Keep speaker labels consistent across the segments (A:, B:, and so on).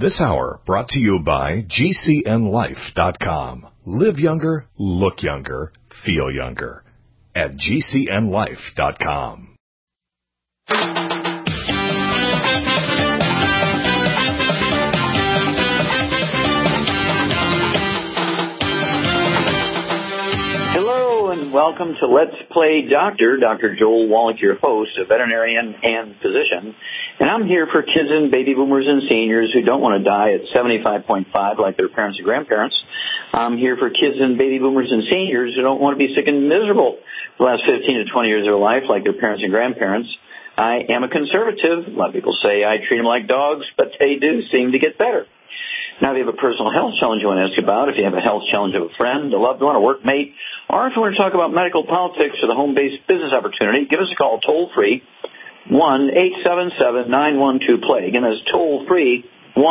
A: This hour brought to you by GCNLife.com. Live younger, look younger, feel younger at GCNLife.com.
B: Welcome to Let's Play Doctor. Dr. Joel Wallach, your host, a veterinarian and physician. And I'm here for kids and baby boomers and seniors who don't want to die at 75.5 like their parents and grandparents. I'm here for kids and baby boomers and seniors who don't want to be sick and miserable the last 15 to 20 years of their life like their parents and grandparents. I am a conservative. A lot of people say I treat them like dogs, but they do seem to get better. Now, if you have a personal health challenge you want to ask about, if you have a health challenge of a friend, a loved one, a workmate, or if you want to talk about medical politics or the home-based business opportunity, give us a call toll-free, 1-877-912-PLAY. Again, that's toll-free,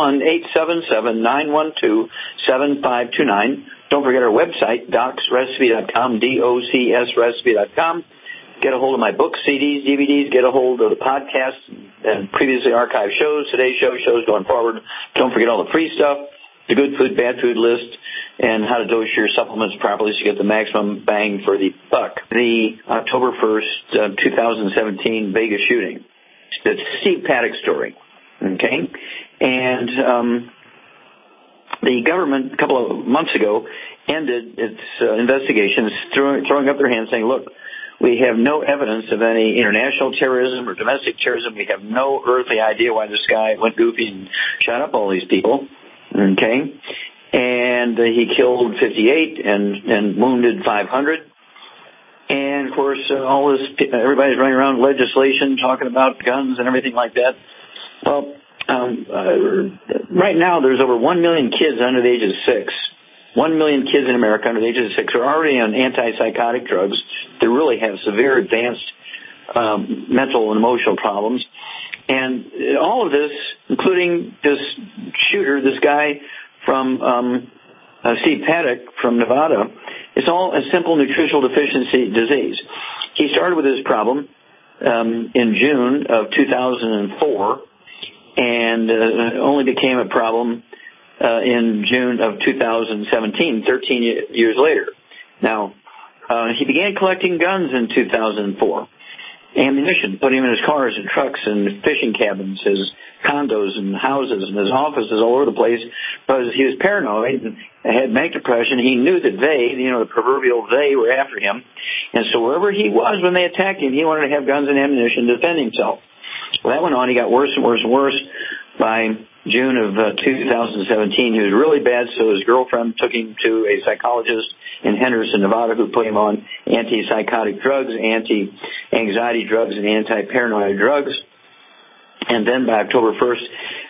B: 1-877-912-7529. Don't forget our website, docsrecipe.com, DOCSrecipe.com. Get a hold of my books, CDs, DVDs. Get a hold of the podcasts and previously archived shows, today's shows going forward. Don't forget all the free stuff, the good food, bad food list, and how to dose your supplements properly so you get the maximum bang for the buck. The October 1st, 2017 Vegas shooting. It's Steve Paddock story. Okay? And the government, a couple of months ago, ended its investigations, throwing up their hands saying, look, we have no evidence of any international terrorism or domestic terrorism. We have no earthly idea why this guy went goofy and shot up all these people. Okay? And he killed 58 and wounded 500. And, of course, all this, everybody's running around legislation talking about guns and everything like that. Well, right now there's over 1 million kids under the age of 6. 1 million kids in America under the age of 6 are already on antipsychotic drugs that really have severe advanced mental and emotional problems. And all of this, including this shooter, this guy from Steve Paddock from Nevada, it's all a simple nutritional deficiency disease. He started with this problem in June of 2004 and only became a problem in June of 2017, 13 years later. Now, he began collecting guns in 2004, ammunition, putting him in his cars and trucks and fishing cabins, his condos and houses and his offices all over the place because he was paranoid and had manic depression. He knew that they, the proverbial they, were after him. And so wherever he was when they attacked him, he wanted to have guns and ammunition to defend himself. Well, that went on. He got worse and worse and worse. By June of 2017, he was really bad, so his girlfriend took him to a psychologist in Henderson, Nevada, who put him on antipsychotic drugs, anti-anxiety drugs, and anti-paranoid drugs. And then by October 1st,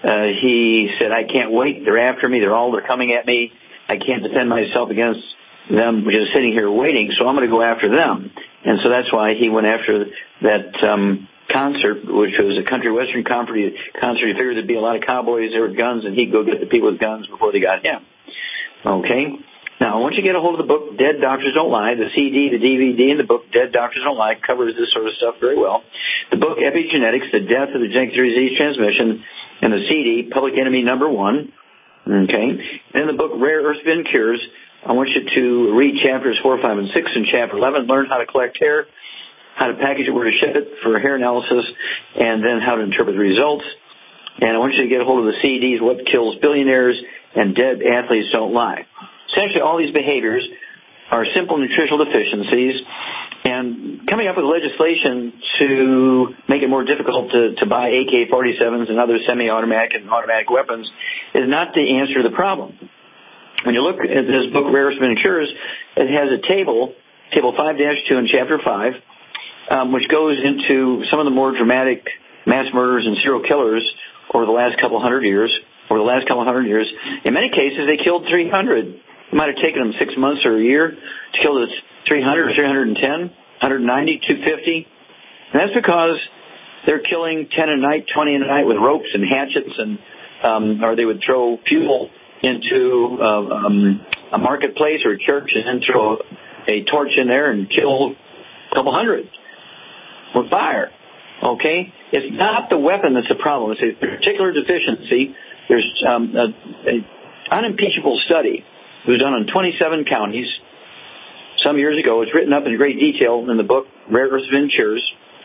B: he said, I can't wait. They're after me. They're coming at me. I can't defend myself against them, just sitting here waiting, so I'm going to go after them. And so that's why he went after that concert, which was a country western concert. He figured there'd be a lot of cowboys there with guns, and he'd go get the people with guns before they got him. Okay? Now, I want you to get a hold of the book, Dead Doctors Don't Lie. The CD, the DVD, and the book, Dead Doctors Don't Lie, covers this sort of stuff very well. The book, Epigenetics, The Death of the Genetic Disease Transmission, and the CD, Public Enemy Number 1. Okay? And the book, Rare Earth Bin Cures. I want you to read chapters 4, 5, and 6 in chapter 11, learn how to collect hair, how to package it, where to ship it for hair analysis, and then how to interpret the results. And I want you to get a hold of the CDs, What Kills Billionaires, and Dead Athletes Don't Lie. Essentially, all these behaviors are simple nutritional deficiencies, and coming up with legislation to make it more difficult to buy AK-47s and other semi-automatic and automatic weapons is not the answer to the problem. When you look at this book, Rare Earth Bin Cures, it has a table 5-2 in Chapter 5, which goes into some of the more dramatic mass murders and serial killers over the last couple hundred years. In many cases, they killed 300. It might have taken them 6 months or a year to kill this 300 or 310, 190, 250. And that's because they're killing 10 a night, 20 a night with ropes and hatchets, or they would throw fuel into a marketplace or a church and then throw a torch in there and kill a couple hundred with fire. Okay? It's not the weapon that's the problem. It's a particular deficiency There's an unimpeachable study. It was done on 27 counties some years ago. It's written up in great detail in the book, Rare Earth Ventures.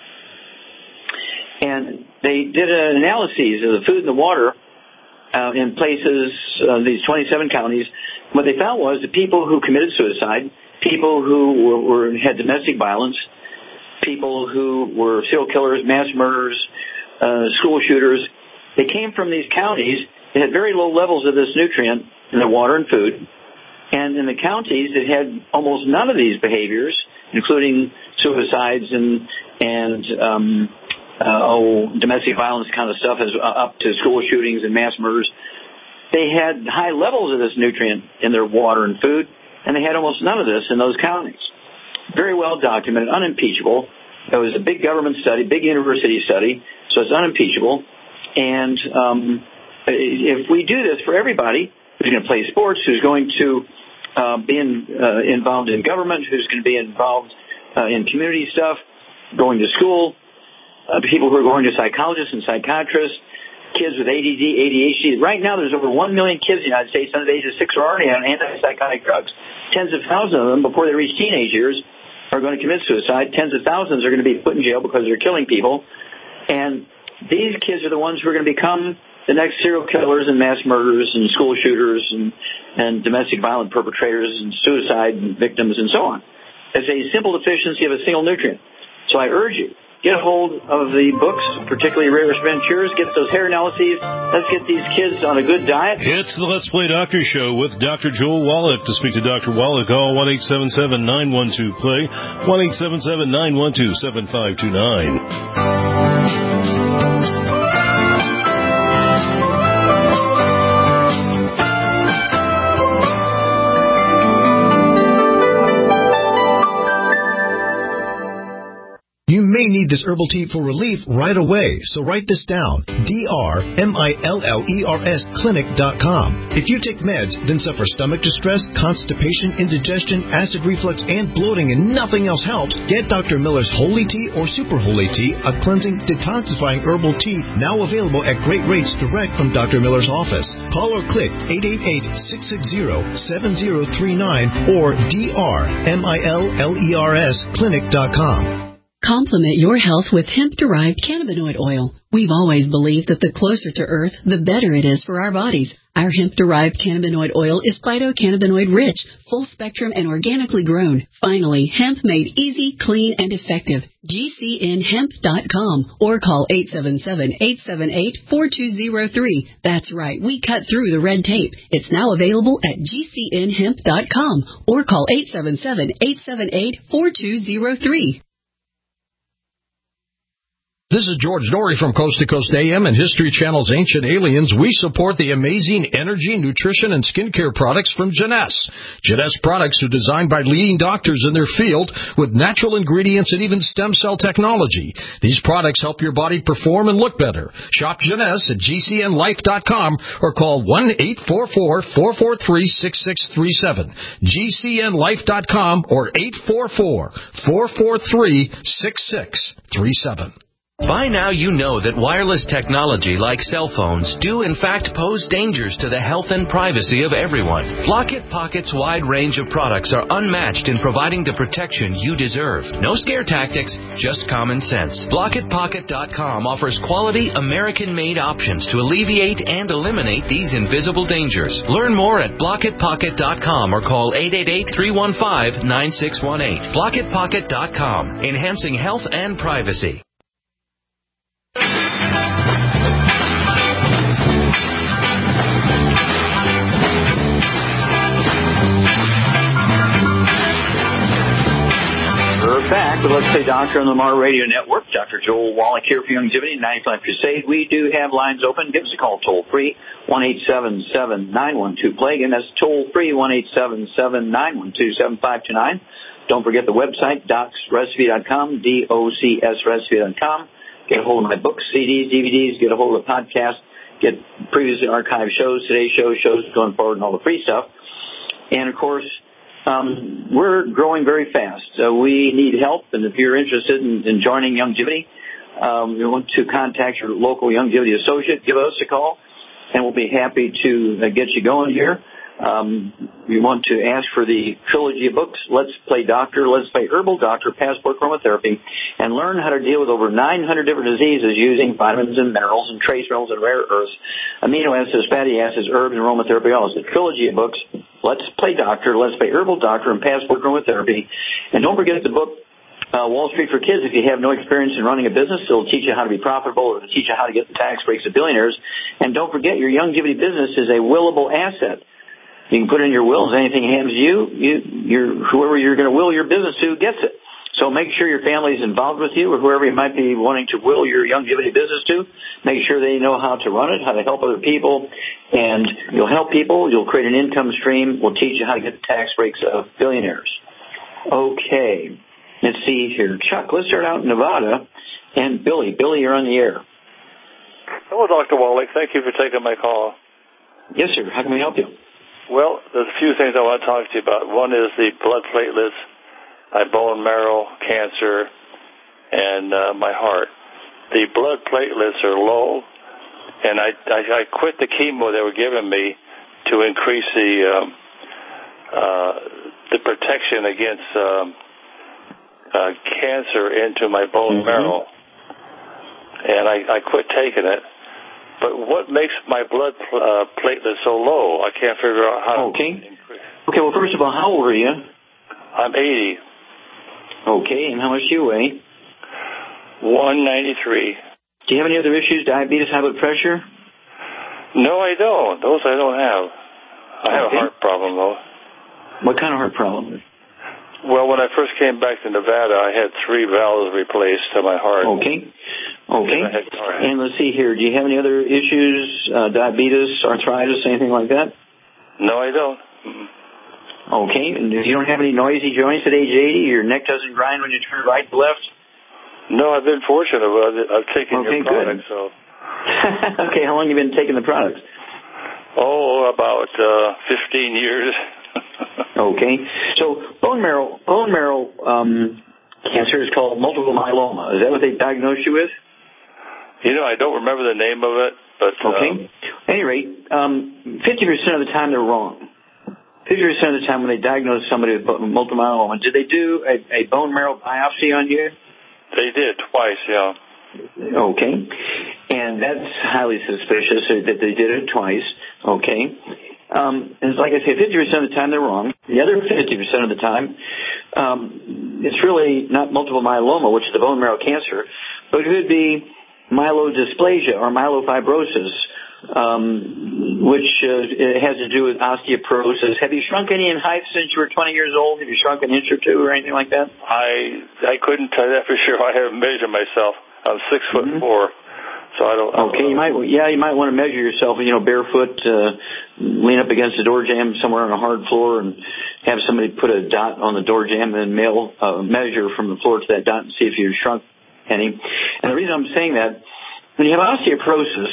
B: And they did an analysis of the food and the water in places, these 27 counties. What they found was the people who committed suicide, people who had domestic violence, people who were serial killers, mass murderers, school shooters, they came from these counties that had very low levels of this nutrient in their water and food. And in the counties that had almost none of these behaviors, including suicides and domestic violence kind of stuff, up to school shootings and mass murders, they had high levels of this nutrient in their water and food, and they had almost none of this in those counties. Very well documented, unimpeachable. It was a big government study, big university study, so it's unimpeachable. And if we do this for everybody who's going to play sports, who's going to be involved in government, who's going to be involved in community stuff, going to school, people who are going to psychologists and psychiatrists, kids with ADD, ADHD. Right now, there's over 1 million kids in the United States under the age of 6 who are already on antipsychotic drugs. Tens of thousands of them, before they reach teenage years, are going to commit suicide. Tens of thousands are going to be put in jail because they're killing people. And these kids are the ones who are going to become the next serial killers and mass murderers and school shooters and domestic violent perpetrators and suicide victims and so on. It's a simple deficiency of a single nutrient. So I urge you, get a hold of the books, particularly Rare Earth Ventures. Get those hair analyses. Let's get these kids on a good diet.
C: It's the Let's Play Doctor Show with Dr. Joel Wallach. To speak to Dr. Wallach, call 1-877-912-PLAY, 1-877-912-7529.
D: You may need this herbal tea for relief right away, so write this down. DRMILLERS clinic.com. If you take meds, then suffer stomach distress, constipation, indigestion, acid reflux, and bloating, and nothing else helps, get Dr. Miller's Holy Tea or Super Holy Tea, a cleansing, detoxifying herbal tea, now available at great rates direct from Dr. Miller's office. Call or click 888-660-7039 or DRMILLERS clinic.com.
E: Complement your health with hemp-derived cannabinoid oil. We've always believed that the closer to Earth, the better it is for our bodies. Our hemp-derived cannabinoid oil is phytocannabinoid rich, full-spectrum, and organically grown. Finally, hemp made easy, clean, and effective. GCNhemp.com or call 877-878-4203. That's right, we cut through the red tape. It's now available at GCNhemp.com or call 877-878-4203.
F: This is George Dory from Coast to Coast AM and History Channel's Ancient Aliens. We support the amazing energy, nutrition, and skincare products from Jeunesse. Jeunesse products are designed by leading doctors in their field with natural ingredients and even stem cell technology. These products help your body perform and look better. Shop Jeunesse at GCNlife.com or call 1-844-443-6637. GCNlife.com or 844-443-6637.
G: By now you know that wireless technology like cell phones do in fact pose dangers to the health and privacy of everyone. Blockit Pocket's wide range of products are unmatched in providing the protection you deserve. No scare tactics, just common sense. BlockitPocket.com offers quality American-made options to alleviate and eliminate these invisible dangers. Learn more at BlockitPocket.com or call 888-315-9618. BlockitPocket.com, enhancing health and privacy.
B: We're back with Let's Play Doctor on the Mar Radio Network. Dr. Joel Wallach here for Youngevity 95 Crusade. We do have lines open. Give us a call toll free, 1-877-912-PLAY. Again, that's toll free, 1-877-912-7529. Don't forget the website, docsrecipe.com, DOCSrecipe.com. Get a hold of my books, CDs, DVDs. Get a hold of the podcast. Get previously archived shows, today's shows going forward, and all the free stuff. And, of course, we're growing very fast. We need help, and if you're interested in joining Youngevity, you want to contact your local Youngevity associate, give us a call. and we'll be happy to get you going here. We want to ask for the trilogy of books, Let's Play Doctor, Let's Play Herbal Doctor, Passport Chromotherapy, and learn how to deal with over 900 different diseases using vitamins and minerals and trace minerals and rare earths, amino acids, fatty acids, herbs, and aromatherapy oils. The trilogy of books, Let's Play Doctor, Let's Play Herbal Doctor, and Passport Chromotherapy. And don't forget the book, Wall Street for Kids. If you have no experience in running a business, it'll teach you how to be profitable. It'll teach you how to get the tax breaks of billionaires. And don't forget, your longevity business is a willable asset. You can put in your will. If anything happens to you, whoever you're going to will your business to gets it. So make sure your family is involved with you, or whoever you might be wanting to will your longevity business to. Make sure they know how to run it, how to help other people, and you'll help people. You'll create an income stream. We'll teach you how to get the tax breaks of billionaires. Okay, let's see here. Chuck, let's start out in Nevada. And Billy. Billy, you're on the air.
H: Hello, Dr. Wallach. Thank you for taking my call.
B: Yes, sir. How can we help you?
H: Well, there's a few things I want to talk to you about. One is the blood platelets, my bone marrow cancer, and my heart. The blood platelets are low, and I quit the chemo they were giving me to increase the protection against cancer into my bone marrow, and I quit taking it. But what makes my blood platelets so low? I can't figure out how to increase.
B: Okay, well, first of all, how old are you?
H: I'm 80.
B: Okay, and how much do you weigh?
H: 193.
B: Do you have any other issues, diabetes, high blood pressure?
H: No, I don't. Those I don't have. I have a heart problem, though.
B: What kind of heart problem?
H: Well, when I first came back to Nevada, I had 3 valves replaced to my heart.
B: Okay. And let's see here. Do you have any other issues, diabetes, arthritis, anything like that?
H: No, I don't.
B: Okay. And you don't have any noisy joints at age 80? Your neck doesn't grind when you turn right to left?
H: No, I've been fortunate. I've taken your products. So.
B: Okay. How long have you been taking the products?
H: Oh, about 15 years.
B: Okay. So bone marrow cancer is called multiple myeloma. Is that what they diagnosed you with?
H: I don't remember the name of it, but...
B: Okay. At any rate, 50% of the time they're wrong. 50% of the time when they diagnose somebody with multiple myeloma, did they do a bone marrow biopsy on you?
H: They did, twice, yeah.
B: Okay. And that's highly suspicious that they did it twice. Okay. It's like I say, 50% of the time they're wrong. The other 50% of the time, it's really not multiple myeloma, which is the bone marrow cancer, but it could be myelodysplasia or myelofibrosis, which has to do with osteoporosis. Have you shrunk any in height since you were 20 years old? Have you shrunk an inch or two or anything like that?
H: I couldn't tell you that for sure. I haven't measured myself. I'm 6'4". So I don't.
B: Okay, you might want to measure yourself. Barefoot, lean up against the door jamb somewhere on a hard floor, and have somebody put a dot on the door jamb and measure from the floor to that dot and see if you've shrunk any. And the reason I'm saying that, when you have osteoporosis,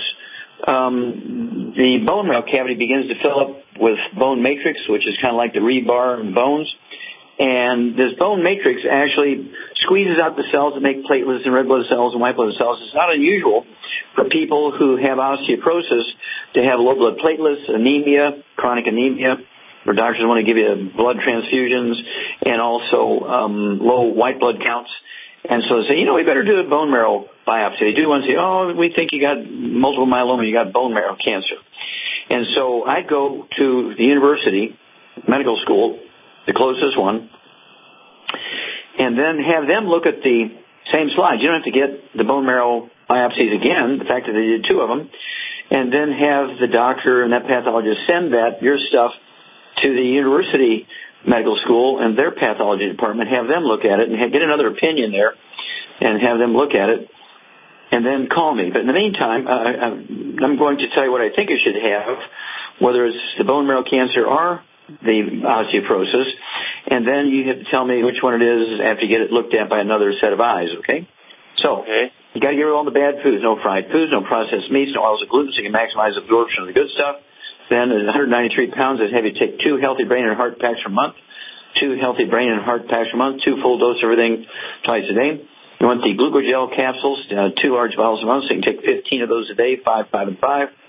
B: the bone marrow cavity begins to fill up with bone matrix, which is kind of like the rebar in bones. And this bone matrix actually squeezes out the cells that make platelets and red blood cells and white blood cells. It's not unusual for people who have osteoporosis to have low blood platelets, anemia, chronic anemia, where doctors want to give you blood transfusions, and also low white blood counts. And so they say, we better do a bone marrow biopsy. They do one and say, we think you got multiple myeloma, you got bone marrow cancer. And so I go to the university, medical school, the closest one, and then have them look at the same slides. You don't have to get the bone marrow biopsies again, the fact that they did 2 of them, and then have the doctor and that pathologist send your stuff to the university medical school and their pathology department, have them look at it and get another opinion there and have them look at it, and then call me. But in the meantime, I'm going to tell you what I think you should have, whether it's the bone marrow cancer or the osteoporosis, and then you have to tell me which one it is after you get it looked at by another set of eyes, okay? So, you got to get rid of all the bad foods, no fried foods, no processed meats, no oils of gluten, so you can maximize absorption of the good stuff. Then at 193 pounds, I'd have you take 2 healthy brain and heart packs per month, 2 healthy brain and heart packs per month, 2 full dose of everything twice a day. You want the glucogel capsules, 2 large bottles a month, so you can take 15 of those a day, 5, 5, and 5.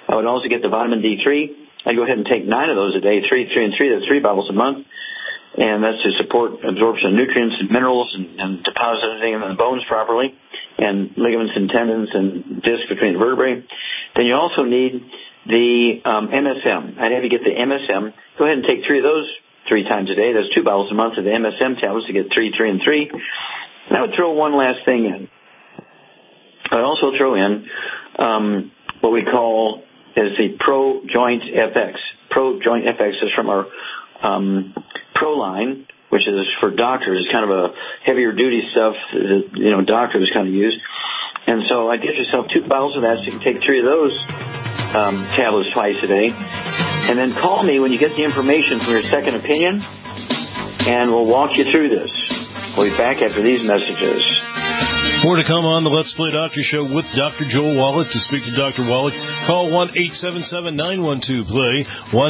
B: I would also get the vitamin D3. I'd go ahead and take 9 of those a day, 3, 3, and 3. That's 3 bottles a month. And that's to support absorption of nutrients and minerals and depositing them in the bones properly, and ligaments and tendons and discs between the vertebrae. Then you also need the MSM. I'd have you get the MSM. Go ahead and take 3 of those 3 times a day. That's 2 bottles a month of the MSM tablets to get 3, 3, and 3. And I would throw one last thing in. I'd also throw in what we call is the Pro Joint FX. Pro Joint FX is from our Pro line, which is for doctors. It's kind of a heavier duty stuff that, doctors kind of use. And so I'd get yourself 2 bottles of that, so you can take 3 of those tablets twice a day. And then call me when you get the information from your second opinion, and we'll walk you through this. We'll be back after these messages.
C: More to come on the Let's Play Doctor Show with Dr. Joel Wallach. To speak to Dr. Wallach, call 1-877-912-PLAY,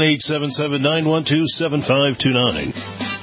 C: 1-877-912-7529.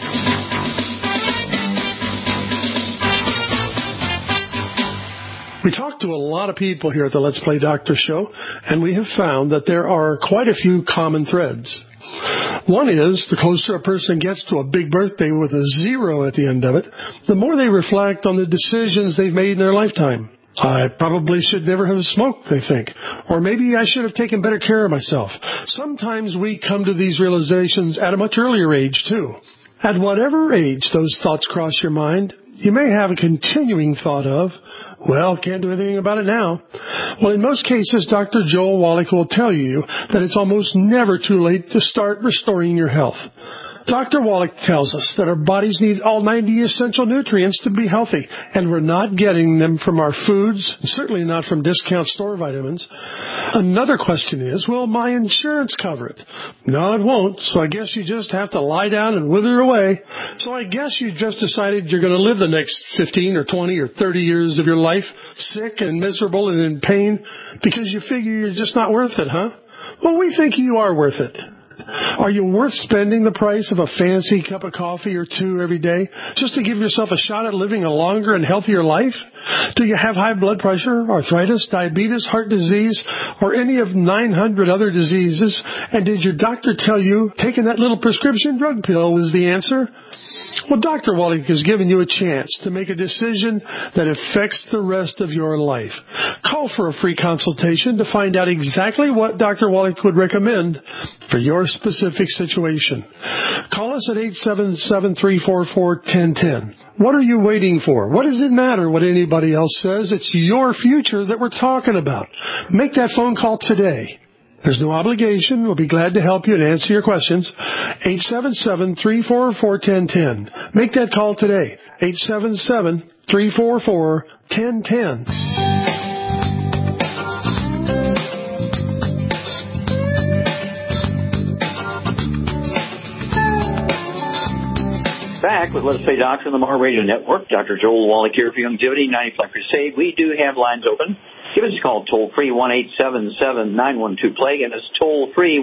I: We talk to a lot of people here at the Let's Play Doctor Show, and we have found that there are quite a few common threads. One is, the closer a person gets to a big birthday with a 0 at the end of it, the more they reflect on the decisions they've made in their lifetime. I probably should never have smoked, they think. Or maybe I should have taken better care of myself. Sometimes we come to these realizations at a much earlier age, too. At whatever age those thoughts cross your mind, you may have a continuing thought of, well, can't do anything about it now. Well, in most cases, Dr. Joel Wallach will tell you that it's almost never too late to start restoring your health. Dr. Wallach tells us that our bodies need all 90 essential nutrients to be healthy, and we're not getting them from our foods, certainly not from discount store vitamins. Another question is, will my insurance cover it? No, it won't, so I guess you just have to lie down and wither away. So I guess you just decided you're going to live the next 15 or 20 or 30 years of your life sick and miserable and in pain because you figure you're just not worth it, huh? Well, we think you are worth it. Are you worth spending the price of a fancy cup of coffee or 2 every day just to give yourself a shot at living a longer and healthier life? Do you have high blood pressure, arthritis, diabetes, heart disease, or any of 900 other diseases? And did your doctor tell you taking that little prescription drug pill was the answer? Well, Dr. Wallach has given you a chance to make a decision that affects the rest of your life. Call for a free consultation to find out exactly what Dr. Wallach would recommend for your specific situation. Call us at 877-344-1010. What are you waiting for? What does it matter what anybody else says? It's your future that we're talking about. Make that phone call today. There's no obligation. We'll be glad to help you and answer your questions. 877-344-1010. Make that call today. 877-344-1010.
B: Back with Let's Play Doctor on the Mar Radio Network. Dr. Joel Wallach here for Longevity 95 Crusade. We do have lines open. Give us a call, toll-free, 1-877-912-PLAY. And it's toll-free,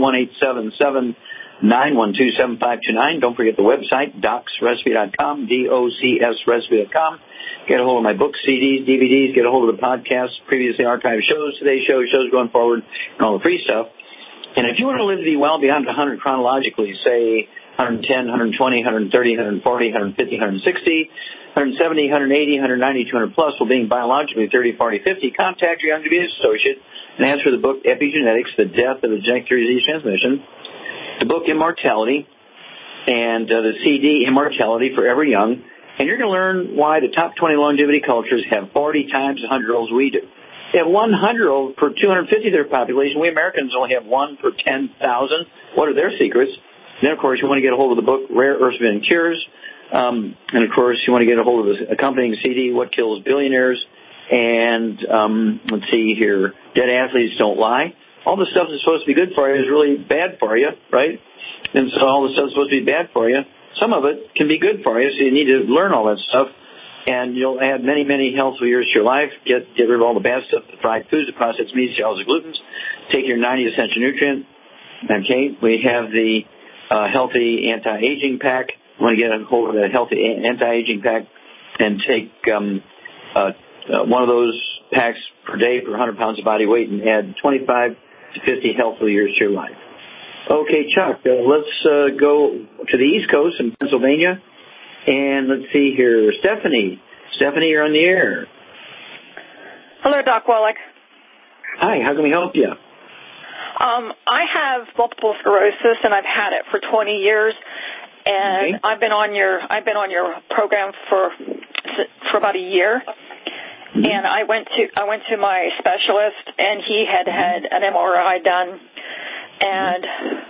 B: 1-877-912-7529. Don't forget the website, docsrecipe.com, DOCSrecipe.com. Get a hold of my books, CDs, DVDs. Get a hold of the podcast, previously archived shows, today's shows going forward, and all the free stuff. And if you want to live to be well beyond 100 chronologically, say 110, 120, 130, 140, 150, 160, 170, 180, 190, 200 plus, while being biologically 30, 40, 50, contact your young disease associate and ask for the book Epigenetics, The Death of the Genetic Disease Transmission, the book Immortality, and the CD Immortality Forever Young. And you're going to learn why the top 20 longevity cultures have 40 times the 100-year-olds we do. They have 100-year-old per 250 of their population. We Americans only have 1 per 10,000. What are their secrets? Then, of course, you want to get a hold of the book Rare Earths and Cures. And, of course, you want to get a hold of the accompanying CD, What Kills Billionaires. And let's see here, Dead Athletes Don't Lie. All the stuff that's supposed to be good for you is really bad for you, right? And so all the stuff that's supposed to be bad for you, some of it can be good for you, so you need to learn all that stuff. And you'll add many, many healthful years to your life. Get rid of all the bad stuff, the fried foods, the processed meats, the oils, the glutens. Take your 90 essential nutrient. Okay, we have the healthy anti-aging pack. You want to get a hold of the healthy anti-aging pack and take one of those packs per day for 100 pounds of body weight and add 25 to 50 healthful years to your life. Okay, Chuck, let's go to the East Coast in Pennsylvania. And let's see here. Stephanie, you're on the air.
J: Hello, Doc Wallach.
B: Hi, how can we help you?
J: I have multiple sclerosis, and I've had it for 20 years. And
B: Okay.
J: I've been on your program for about a year.
B: Mm-hmm.
J: And I went to my specialist, and he had an MRI done. And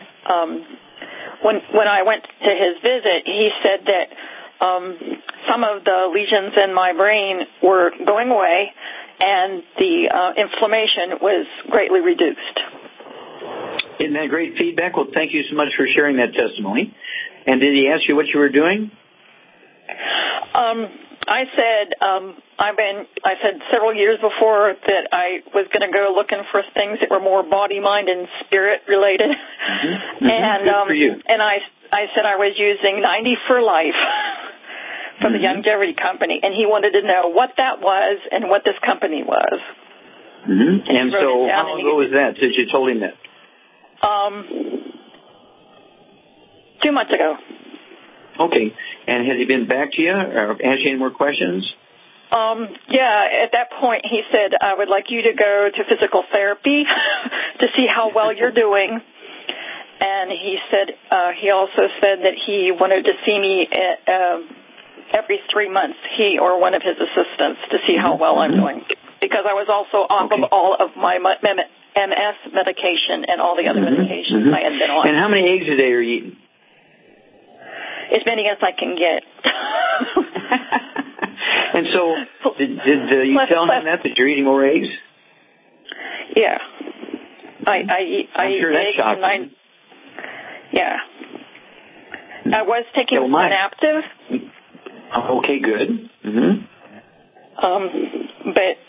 J: when I went to his visit, he said that some of the lesions in my brain were going away, and the inflammation was greatly reduced.
B: Isn't that great feedback? Well, thank you so much for sharing that testimony. And did he ask you what you were doing?
J: I said several years before that I was going to go looking for things that were more body, mind, and spirit related.
B: Mm-hmm.
J: And
B: Good for you.
J: and I said I was using 90 for Life from the Longevity Company, and he wanted to know what that was and what this company was.
B: Mm-hmm. And so how long ago was that since you told him that?
J: 2 months ago.
B: Okay. And has he been back to you or asked you any more questions?
J: Yeah, at that point he said, I would like you to go to physical therapy to see how well you're doing. And he said, he also said that he wanted to see me every 3 months, he or one of his assistants, to see how well I'm doing. Because I was also off of all of my MS medication and all the other medications I had been on.
B: And how many eggs a day are you eating?
J: As many as I can get.
B: And so, did you tell him that you're eating more eggs?
J: Yeah. I eat
B: sure that
J: eggs,
B: shocked
J: and yeah. I was taking Synaptive.
B: Okay, good. Mm-hmm.
J: But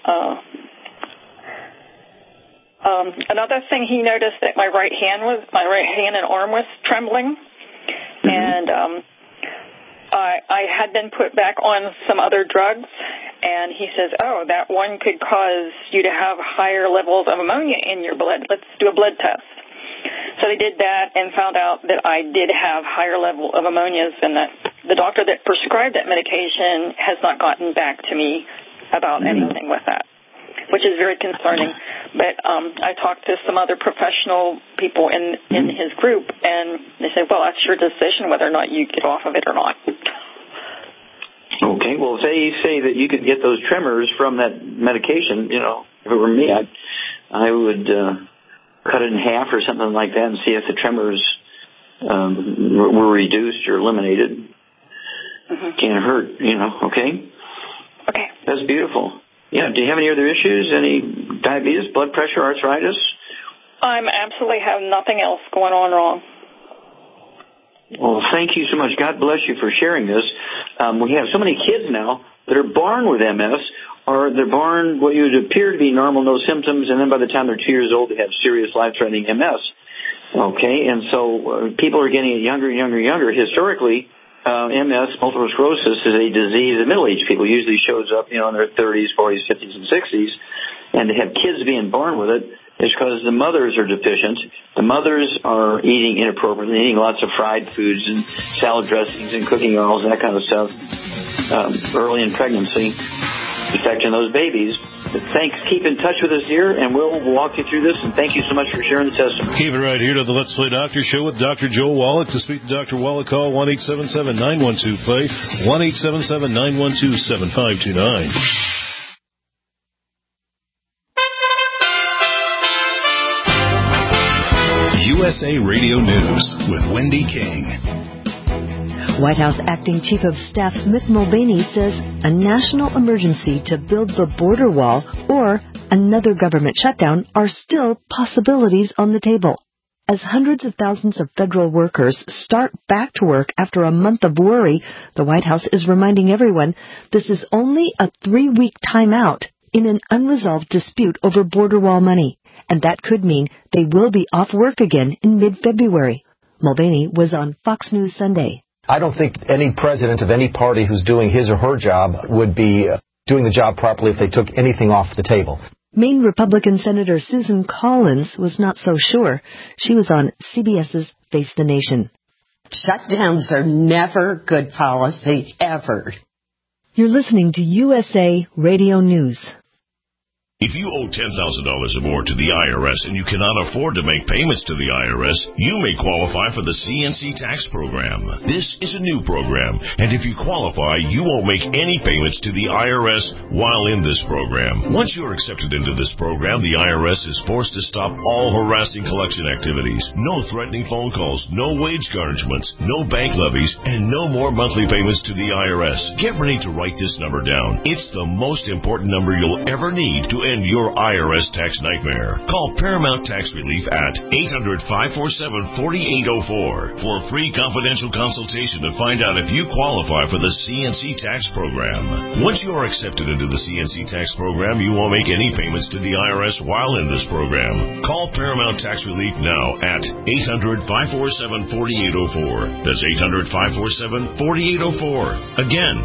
J: another thing, he noticed that my right hand and arm was trembling. And I had been put back on some other drugs, and he says, that one could cause you to have higher levels of ammonia in your blood. Let's do a blood test. So they did that and found out that I did have higher level of ammonias, and that the doctor that prescribed that medication has not gotten back to me about anything with that, which is very concerning. But I talked to some other professional people in his group, and they said, well, that's your decision whether or not you get off of it or not.
B: Okay, well, if they say that you could get those tremors from that medication, if it were me, I would cut it in half or something like that and see if the tremors were reduced or eliminated. Can't hurt, okay?
J: Okay.
B: That's beautiful. Yeah, do you have any other issues? Any diabetes, blood pressure, arthritis?
J: I absolutely have nothing else going on wrong.
B: Well, thank you so much. God bless you for sharing this. We have so many kids now that are born with MS, or they're born what would appear to be normal, no symptoms, and then by the time they're 2 years old, they have serious life-threatening MS. Okay, and so people are getting it younger and younger and younger. Historically, MS, multiple sclerosis, is a disease that middle-aged people usually shows up, in their 30s, 40s, 50s, and 60s, and to have kids being born with it is because the mothers are deficient. The mothers are eating inappropriately, eating lots of fried foods and salad dressings and cooking oils and that kind of stuff early in pregnancy, affecting those babies. But thanks. Keep in touch with us, dear, and we'll walk you through this, and thank you so much for sharing the testimony.
C: Keep it right here to the Let's Play Doctor Show with Dr. Joel Wallach. To speak to Dr. Wallach, call 1-877-912-PLAY, 1-877-912-7529.
A: USA Radio News with Wendy King.
K: White House Acting Chief of Staff Mick Mulvaney says a national emergency to build the border wall or another government shutdown are still possibilities on the table. As hundreds of thousands of federal workers start back to work after a month of worry, the White House is reminding everyone this is only a 3-week timeout in an unresolved dispute over border wall money, and that could mean they will be off work again in mid-February. Mulvaney was on Fox News Sunday.
L: I don't think any president of any party who's doing his or her job would be doing the job properly if they took anything off the table.
K: Maine Republican Senator Susan Collins was not so sure. She was on CBS's Face the Nation.
M: Shutdowns are never good policy, ever.
K: You're listening to USA Radio News.
N: If you owe $10,000 or more to the IRS and you cannot afford to make payments to the IRS, you may qualify for the CNC tax program. This is a new program, and if you qualify, you won't make any payments to the IRS while in this program. Once you're accepted into this program, the IRS is forced to stop all harassing collection activities. No threatening phone calls, no wage garnishments, no bank levies, and no more monthly payments to the IRS. Get ready to write this number down. It's the most important number you'll ever need to end your IRS tax nightmare. Call Paramount Tax Relief at 800-547-4804 for a free confidential consultation to find out if you qualify for the CNC tax program. Once you are accepted into the CNC tax program, you won't make any payments to the IRS while in this program. Call Paramount Tax Relief now at 800-547-4804. That's 800-547-4804. Again,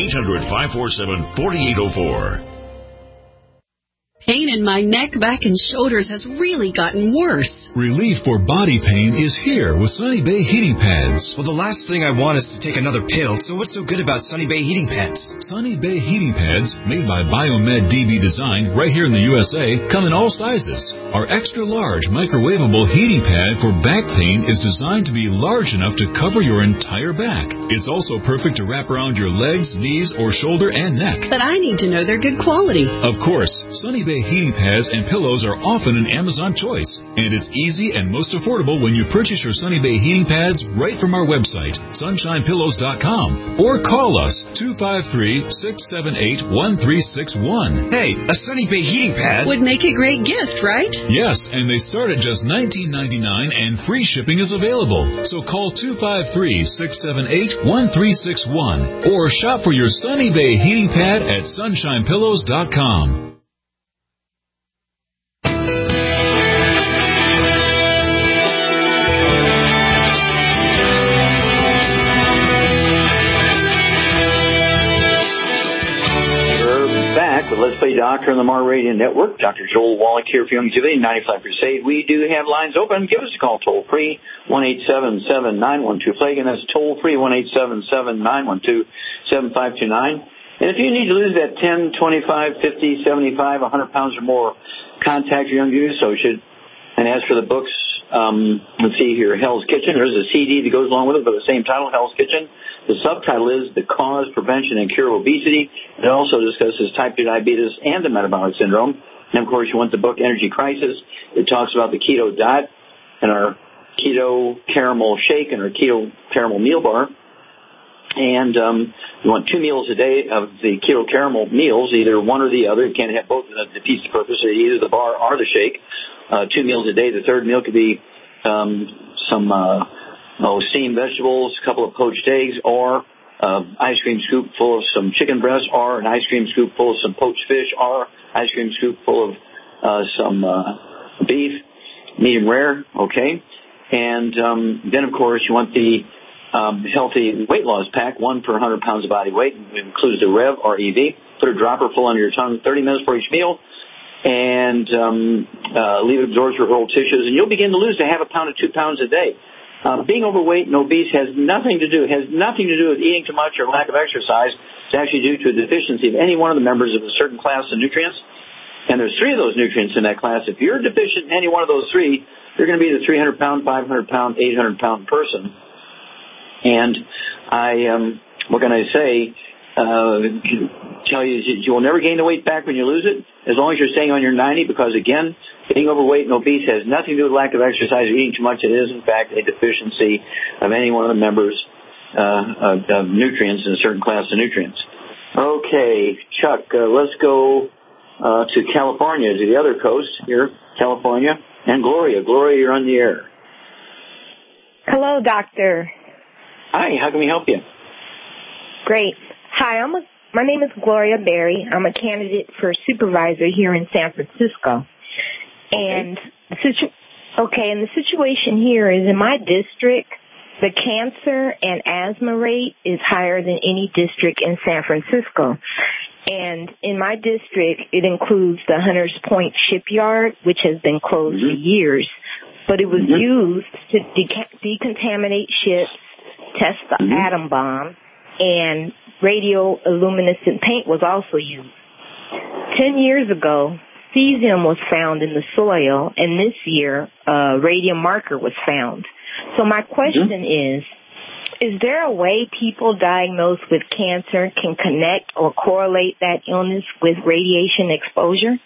N: 800-547-4804.
E: Pain in my neck, back, and shoulders has really gotten worse.
O: Relief for body pain is here with Sunny Bay heating pads.
P: Well, the last thing I want is to take another pill, so what's so good about Sunny Bay heating pads?
O: Sunny Bay heating pads, made by Biomed DB Design right here in the USA, come in all sizes. Our extra-large microwavable heating pad for back pain is designed to be large enough to cover your entire back. It's also perfect to wrap around your legs, knees, or shoulder and neck.
E: But I need to know they're good quality.
O: Of course, Sunny Bay heating pads and pillows are often an Amazon choice, and it's easy and most affordable when you purchase your Sunny Bay heating pads right from our website, sunshinepillows.com, or call us 253-678-1361.
P: Hey, a Sunny Bay heating pad
E: would make a great gift, right?
O: Yes, and they start at just $19.99 and free shipping is available. So call 253-678-1361 or shop for your Sunny Bay heating pad at sunshinepillows.com.
B: Let's Play Doctor on the Mar Radio Network. Dr. Joel Wallach here for Youngevity 95 Crusade. We do have lines open. Give us a call toll free, 1-877-912-PLAGUE, and that's toll free, 1-877-912-7529. And if you need to lose that 10, 25, 50, 75, 100 pounds or more, contact your Youngevity associate. And as for the books, let's see here, Hell's Kitchen. There's a CD that goes along with it, but the same title, Hell's Kitchen. The subtitle is The Cause, Prevention, and Cure of Obesity. It also discusses type 2 diabetes and the metabolic syndrome. And, of course, you want the book Energy Crisis. It talks about the keto diet and our keto caramel shake and our keto caramel meal bar. And you want 2 meals a day of the keto caramel meals, either one or the other. You can't have both to defeat the purpose of either the bar or the shake. 2 meals a day. The third meal could be some steamed vegetables, a couple of poached eggs, or ice cream scoop full of some chicken breast, or an ice cream scoop full of some poached fish, or ice cream scoop full of some beef, medium rare, okay? And then, of course, you want the healthy weight loss pack, 1 per 100 pounds of body weight. It includes the Rev or EV. Put a dropper full under your tongue, 30 minutes for each meal, and leave it absorb through whole tissues, and you'll begin to lose a half a pound to 2 pounds a day. Being overweight and obese has nothing to do with eating too much or lack of exercise. It's actually due to a deficiency of any one of the members of a certain class of nutrients. And there's 3 of those nutrients in that class. If you're deficient in any one of those 3, you're going to be the 300-pound, 500-pound, 800-pound person. And what can I say? Tell you will never gain the weight back when you lose it, as long as you're staying on your 90, because, again, being overweight and obese has nothing to do with lack of exercise or eating too much. It is, in fact, a deficiency of any one of the members of nutrients in a certain class of nutrients. Okay, Chuck, let's go to California, to the other coast here, California, and Gloria. Gloria, you're on the air.
Q: Hello, doctor.
B: Hi, how can we help you?
Q: Great. Hi, my name is Gloria Berry. I'm a candidate for supervisor here in San Francisco. And the situation here is in my district, the cancer and asthma rate is higher than any district in San Francisco. And in my district, it includes the Hunters Point Shipyard, which has been closed for years. But it was used to decontaminate ships, test the atom bomb, and radioluminescent paint was also used. 10 years ago, cesium was found in the soil, and this year, a radium marker was found. So my question is there a way people diagnosed with cancer can connect or correlate that illness with radiation exposure?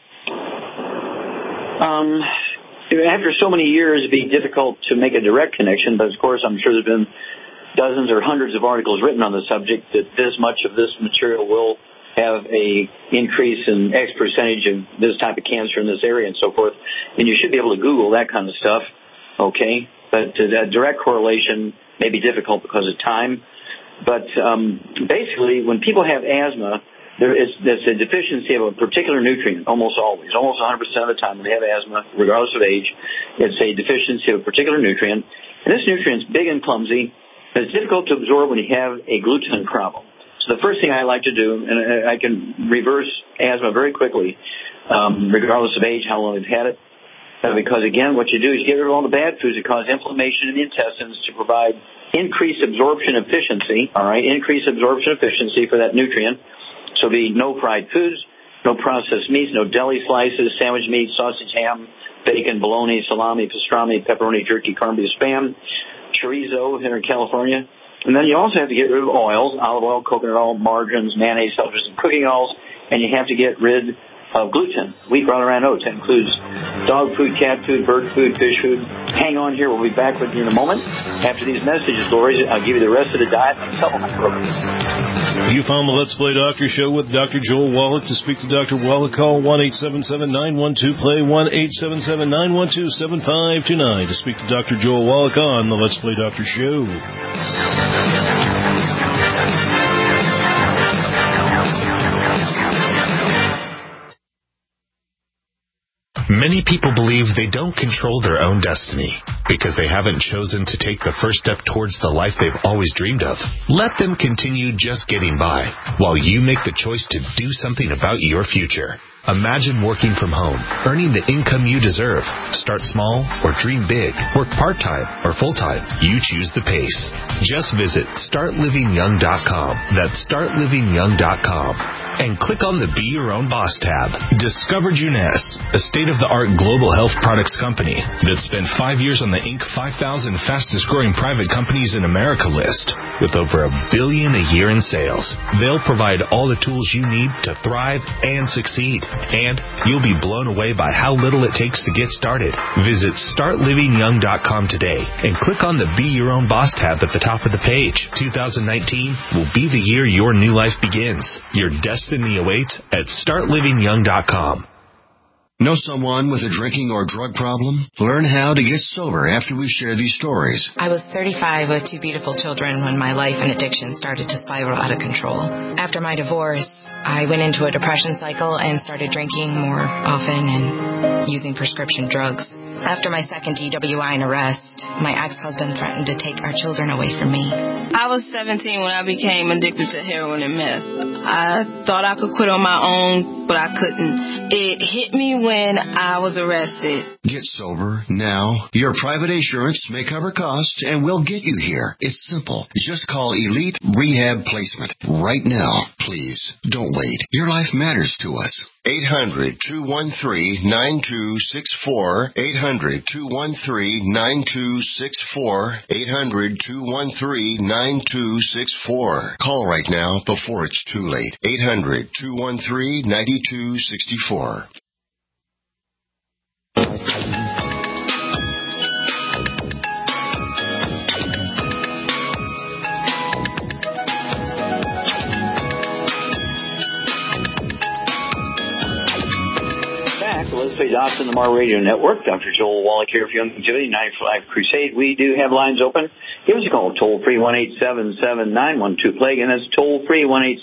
B: After so many years, it'd be difficult to make a direct connection, but of course I'm sure there's been dozens or hundreds of articles written on the subject that this much of this material will have a increase in X percentage of this type of cancer in this area and so forth. And you should be able to Google that kind of stuff, okay? But that direct correlation may be difficult because of time. But basically, when people have asthma, there's a deficiency of a particular nutrient, almost always. Almost 100% of the time when they have asthma, regardless of age, it's a deficiency of a particular nutrient. And this nutrient's big and clumsy, and it's difficult to absorb when you have a gluten problem. So the first thing I like to do, and I can reverse asthma very quickly, regardless of age, how long they've had it, because, again, what you do is you get rid of all the bad foods that cause inflammation in the intestines to provide increased absorption efficiency, all right, increased absorption efficiency for that nutrient. So be no fried foods, no processed meats, no deli slices, sandwich meat, sausage, ham, bacon, bologna, salami, pastrami, pepperoni, jerky, corned beef, spam, chorizo here in California. And then you also have to get rid of oils, olive oil, coconut oil, margarines, mayonnaise, sulfurs, and cooking oils. And you have to get rid of gluten, wheat, rye, and oats. That includes dog food, cat food, bird food, fish food. Hang on here. We'll be back with you in a moment. After these messages, Lori, I'll give you the rest of the diet and supplement program.
C: You found the Let's Play Doctor show with Dr. Joel Wallach. To speak to Dr. Wallach, call 1-877-912-PLAY, 1-877-912-7529. To speak to Dr. Joel Wallach on the Let's Play Doctor show.
R: Many people believe they don't control their own destiny because they haven't chosen to take the first step towards the life they've always dreamed of. Let them continue just getting by while you make the choice to do something about your future. Imagine working from home, earning the income you deserve. Start small or dream big. Work part-time or full-time. You choose the pace. Just visit StartLivingYoung.com. That's StartLivingYoung.com. And click on the Be Your Own Boss tab. Discover Juness, a state-of-the-art global health products company that spent 5 years on the Inc. 5,000 fastest-growing private companies in America list with over $1 billion a year in sales. They'll provide all the tools you need to thrive and succeed. And you'll be blown away by how little it takes to get started. Visit StartLivingYoung.com today and click on the Be Your Own Boss tab at the top of the page. 2019 will be the year your new life begins. Your destiny awaits at StartLivingYoung.com.
S: Know someone with a drinking or drug problem? Learn how to get sober after we share these stories.
T: I was 35 with 2 beautiful children when my life and addiction started to spiral out of control. After my divorce, I went into a depression cycle and started drinking more often and using prescription drugs. After my second DWI and arrest, my ex-husband threatened to take our children away from me.
U: I was 17 when I became addicted to heroin and meth. I thought I could quit on my own, but I couldn't. It hit me when I was arrested.
S: Get sober now. Your private insurance may cover costs and we'll get you here. It's simple. Just call Elite Rehab Placement right now. Please, don't wait. Your life matters to us. 800-213-9264. 800-213-9264. 800-213-9264. Call right now before it's too late. 800-213-9264.
B: Let's Play Docs on the Mar Radio Network. Dr. Joel Wallach here for Young Longevity, 9 for Life Crusade. We do have lines open. Give us a call, toll-free, 1-877-912-PLAY. And that's toll-free,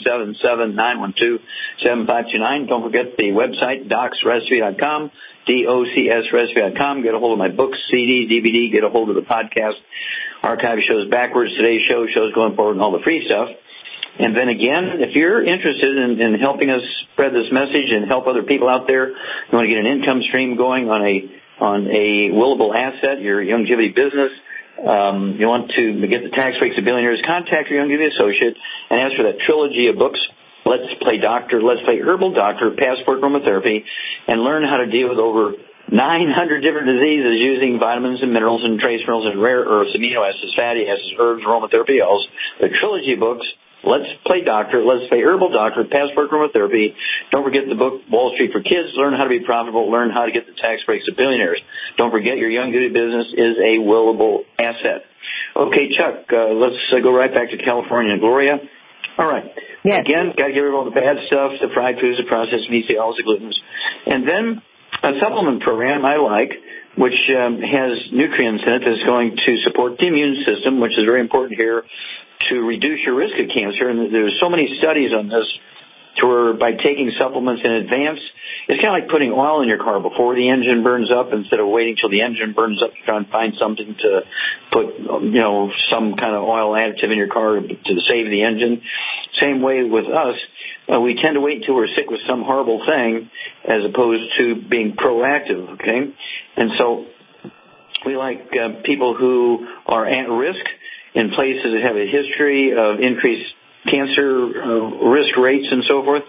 B: 1-877-912-7529. Don't forget the website, docsrecipe.com, DOCSrecipe.com. Get a hold of my books, CD, DVD. Get a hold of the podcast. Archive shows backwards. Today's shows going forward, and all the free stuff. And then again, if you're interested in helping us spread this message and help other people out there, you want to get an income stream going on a willable asset, your longevity business, you want to get the tax breaks of billionaires, contact your longevity associate and ask for that trilogy of books, Let's Play Doctor, Let's Play Herbal Doctor, Passport Aromatherapy, and learn how to deal with over 900 different diseases using vitamins and minerals and trace minerals and rare earths, amino acids, fatty acids, herbs, aromatherapy oils. The trilogy of books, Let's Play Doctor, Let's Play Herbal Doctor, Passport Aromatherapy. Don't forget the book Wall Street for Kids, Learn How to Be Profitable, Learn How to Get the Tax Breaks of Billionaires. Don't forget your young duty business is a willable asset. Okay, Chuck, let's go right back to California. Gloria? All right. Yes. Again, got to get rid of all the bad stuff, the fried foods, the processed meats, the oils, the glutens. And then a supplement program I like, which has nutrients in it that's going to support the immune system, which is very important here to reduce your risk of cancer. And there's so many studies on this to where by taking supplements in advance, it's kind of like putting oil in your car before the engine burns up instead of waiting till the engine burns up to try and find something to put, some kind of oil additive in your car to save the engine. Same way with us. We tend to wait until we're sick with some horrible thing as opposed to being proactive, okay? And so we like people who are at risk in places that have a history of increased cancer risk rates and so forth,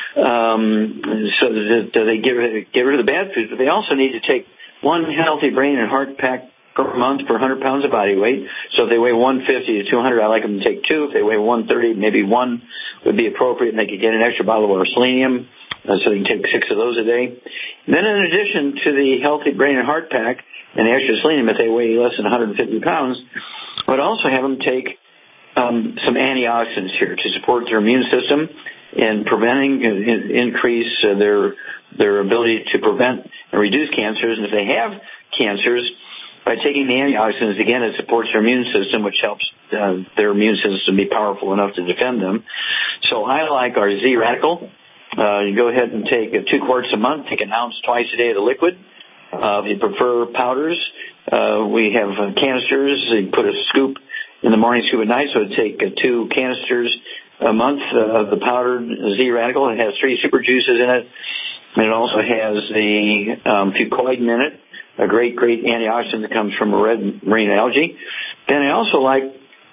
B: so that they get rid of the bad foods. But they also need to take one healthy brain and heart pack per month per 100 pounds of body weight. So if they weigh 150 to 200, I like them to take 2. If they weigh 130, maybe 1 would be appropriate, and they could get an extra bottle of selenium, so they can take 6 of those a day. And then in addition to the healthy brain and heart pack and the extra selenium, if they weigh less than 150 pounds, I would also have them take some antioxidants here to support their immune system in preventing increase their ability to prevent and reduce cancers. And if they have cancers, by taking the antioxidants, again, it supports their immune system, which helps their immune system be powerful enough to defend them. So I like our Z-Radical. You go ahead and take 2 quarts a month, take an ounce twice a day of the liquid. If you prefer powders, we have canisters. You put a scoop in the morning, scoop at night, so it'd take 2 canisters a month of the powdered Z-Radical. It has 3 super juices in it, and it also has the fucoidan in it, a great antioxidant that comes from red marine algae. Then I also like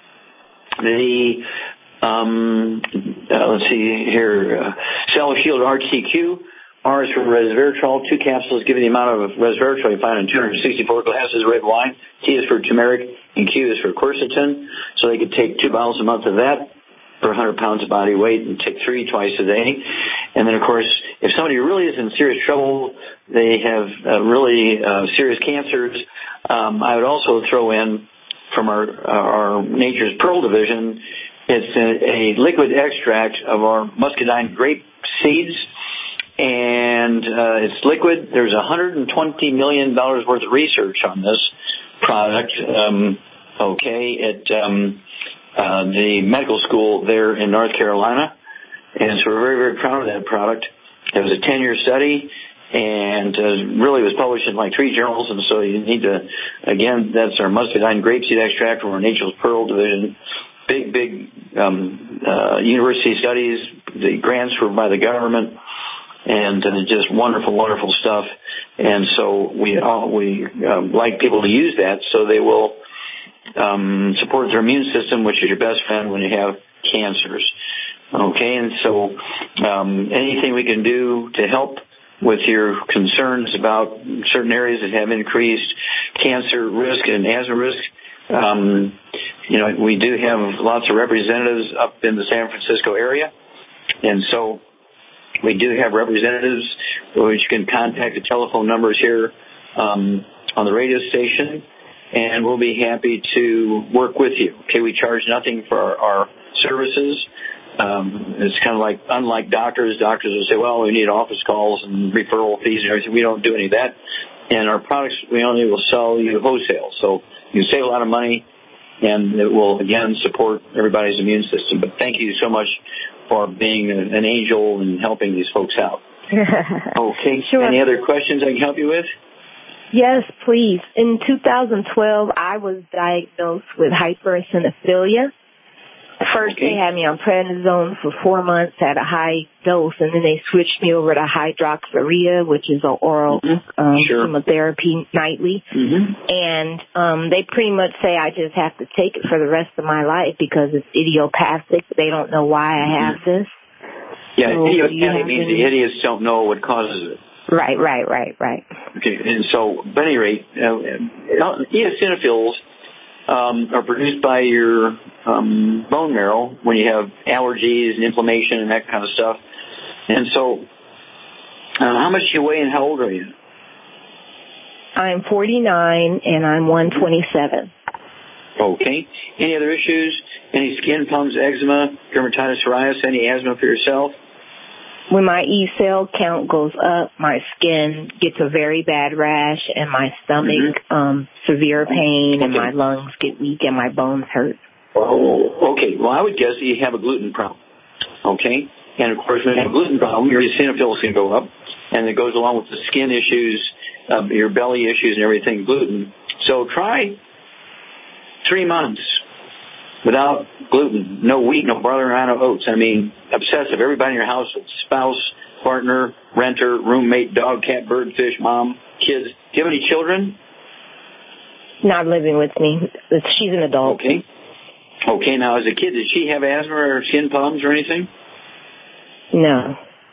B: the, let's see here, Cell Shield RTQ. R is for resveratrol, 2 capsules give you the amount of resveratrol you find in 264 glasses of red wine. T is for turmeric, and Q is for quercetin. So they could take 2 bottles a month of that per 100 pounds of body weight and take 3 twice a day. And then, of course, if somebody really is in serious trouble, they have really serious cancers, I would also throw in from our Nature's Pearl division, it's a liquid extract of our muscadine grape seeds. And it's liquid. There's $120 million worth of research on this product, at the medical school there in North Carolina. And so we're very, very proud of that product. It was a 10-year study, and really was published in like 3 journals. And so you need to, again, that's our muscadine grapeseed extract from our Nature's Pearl division. Big university studies. The grants were by the government. And just wonderful, wonderful stuff. And so we like people to use that so they will support their immune system, which is your best friend when you have cancers. Okay, and so anything we can do to help with your concerns about certain areas that have increased cancer risk and asthma risk, we do have lots of representatives up in the San Francisco area. And so we do have representatives which can contact the telephone numbers here on the radio station, and we'll be happy to work with you. Okay, we charge nothing for our services. It's kind of like, unlike doctors will say, well, we need office calls and referral fees and everything. We don't do any of that. And our products, we only will sell you wholesale. So you save a lot of money, and it will, again, support everybody's immune system. But thank you so much for being an angel and helping these folks out. Okay. Sure. Any other questions I can help you with?
Q: Yes, please. In 2012, I was diagnosed with hypereosinophilia, First, they had me on prednisone for 4 months at a high dose, and then they switched me over to hydroxyurea, which is an oral chemotherapy nightly. And they pretty much say I just have to take it for the rest of my life because it's idiopathic. They don't know why I have this.
B: Yeah,
Q: so
B: idiopathic means the idiots don't know what causes it.
Q: Right.
B: Okay, and so, at any rate, eosinophils are produced by your bone marrow when you have allergies and inflammation and that kind of stuff. And so, how much do you weigh and how old are you?
Q: I'm 49 and I'm 127.
B: Okay. Any other issues? Any skin problems, eczema, dermatitis, psoriasis, any asthma for yourself?
Q: When my E cell count goes up, my skin gets a very bad rash and my stomach, severe pain, and my lungs get weak and my bones hurt.
B: Oh, okay. Well, I would guess that you have a gluten problem. Okay? And, of course, when you have a gluten problem, your eosinophils can go up, and it goes along with the skin issues, your belly issues and everything, gluten. So try 3 months without gluten, no wheat, no barley, no oats. I mean, obsessive. Everybody in your house, spouse, partner, renter, roommate, dog, cat, bird, fish, mom, kids. Do you have any children?
Q: Not living with me. She's an adult.
B: Okay. Okay, now as a kid, did she have asthma or skin problems or anything?
Q: No.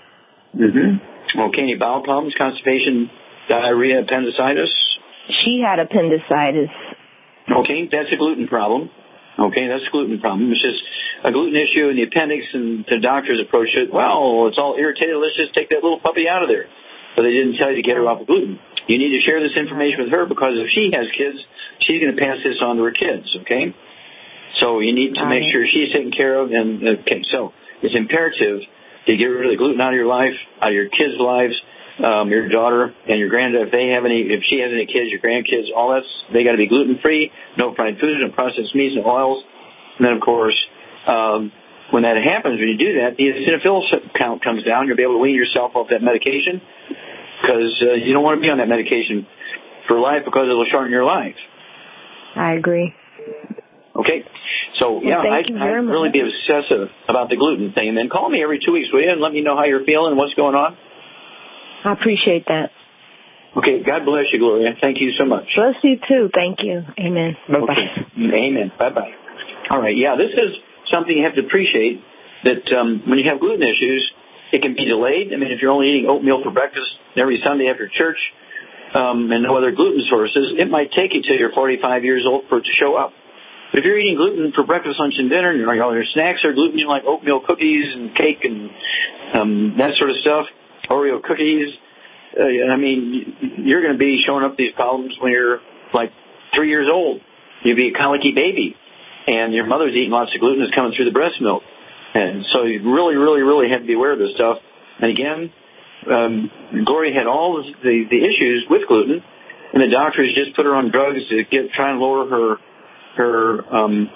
B: Okay, any bowel problems, constipation, diarrhea, appendicitis?
Q: She had appendicitis.
B: Okay, that's a gluten problem. Okay, that's a gluten problem. It's just a gluten issue in the appendix, and the doctors approach it, well, it's all irritated, let's just take that little puppy out of there. But they didn't tell you to get her off of gluten. You need to share this information with her because if she has kids, she's going to pass this on to her kids, okay? So you need to make sure she's taken care of. And okay, so it's imperative to get rid of the gluten out of your life, out of your kids' lives, your daughter and your granddaughter, if she has any kids, your grandkids, all that's, they got to be gluten-free, no fried foods, no processed meats, no oils. And then, of course, when that happens, when you do that, the eosinophil count comes down. You'll be able to wean yourself off that medication because you don't want to be on that medication for life because it'll shorten your life.
Q: I agree.
B: Okay. So, yeah, I'd really be obsessive about the gluten thing. And then call me every 2 weeks, will you, and let me know how you're feeling and what's going on.
Q: I appreciate that.
B: Okay, God bless you, Gloria. Thank you so much.
Q: Bless you, too. Thank you. Amen. Bye-bye.
B: Okay. Amen. Bye-bye. All right, yeah, this is something you have to appreciate, that when you have gluten issues, it can be delayed. I mean, if you're only eating oatmeal for breakfast every Sunday after church and no other gluten sources, it might take you till you're 45 years old for it to show up. But if you're eating gluten for breakfast, lunch, and dinner, and all your snacks are gluten, like oatmeal cookies and cake and that sort of stuff, Oreo cookies, I mean, you're going to be showing up these problems when you're like 3 years old. You'll be a colicky baby, and your mother's eating lots of gluten that's coming through the breast milk. And so you really, really, really have to be aware of this stuff. And again, Gloria had all the issues with gluten, and the doctors just put her on drugs to try and lower her